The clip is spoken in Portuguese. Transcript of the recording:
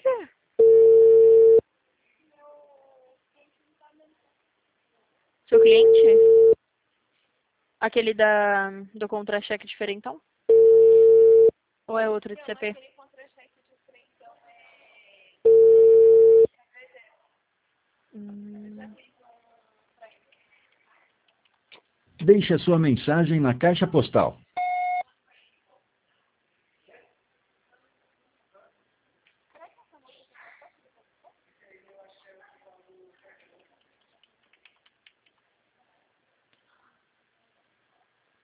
quê? Seu cliente? Aquele do contra-cheque diferentão? Ou é outro de CP? Deixe a sua mensagem na caixa postal